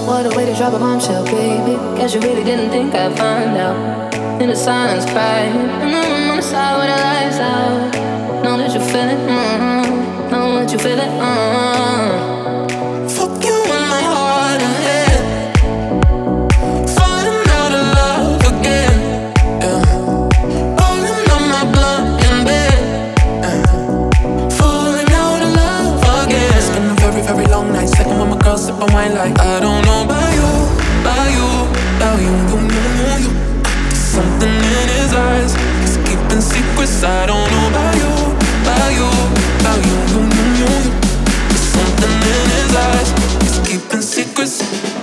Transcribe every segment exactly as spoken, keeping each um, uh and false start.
What a way to drop a bombshell, baby. Guess you really didn't think I'd find out. In the silence, crying in the room on the side where the lights out. Know that you feel it, mm-hmm. Know that you feel it, mm-hmm. Fuck you in my heart and head. Falling out of love again, yeah. Rolling on my blunt in bed, yeah. Falling out of love again. It's been a very, very long night. Second when my girl sippin' wine like I don't know about you, about you, about you, you, you, you. Something in his eyes, he's keeping secrets. I don't know about you, about you, about you, you, you, you. There's something in his eyes, he's keeping secrets.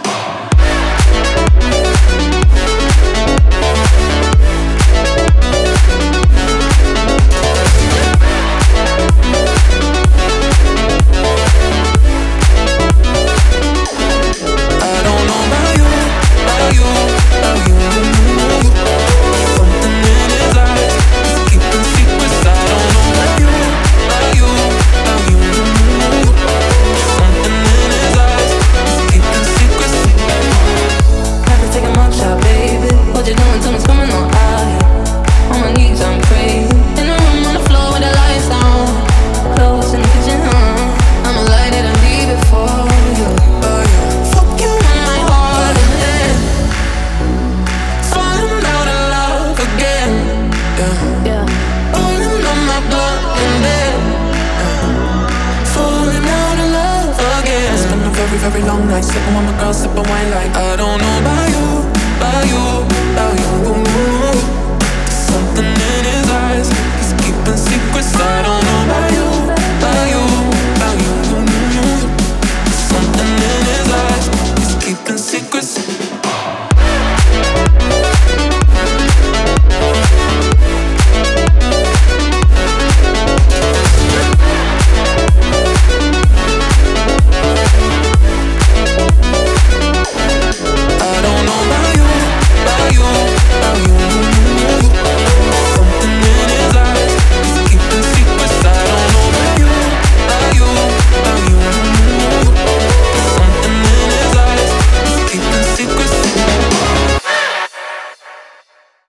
Very long night, sipping with my girl, sipping wine like I don't know about you, about you, about you. There's something in his eyes, he's keeping secrets. I don't